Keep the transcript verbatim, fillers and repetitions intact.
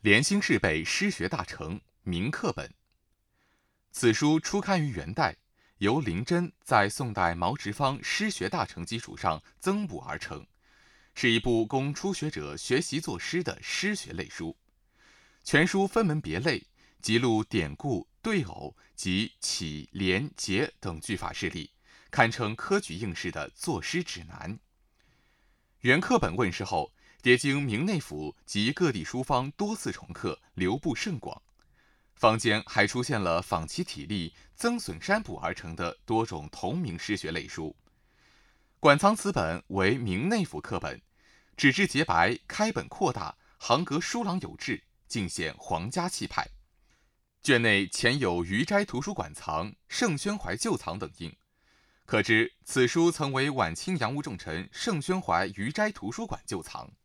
连兴世辈诗学大成，明课本。此书初刊于元代，由林真在宋代毛直方诗学大成基础上增补而成，是一部供初学者学习作诗的诗学类书。全书分门别类，辑录典故、对偶及起、连、结等句法事例，堪称科举应试的作诗指南。原课本问世后，迭经明内府及各地书坊多次重刻，流布甚广。坊间还出现了仿其体例、增损删补而成的多种同名诗学类书。馆藏此本为明内府课本，纸质洁白，开本阔大，行格疏朗有致，尽显皇家气派。卷内前有余斋图书馆藏、盛宣怀旧藏等印，可知此书曾为晚清洋务重臣盛宣怀余斋图书馆旧藏。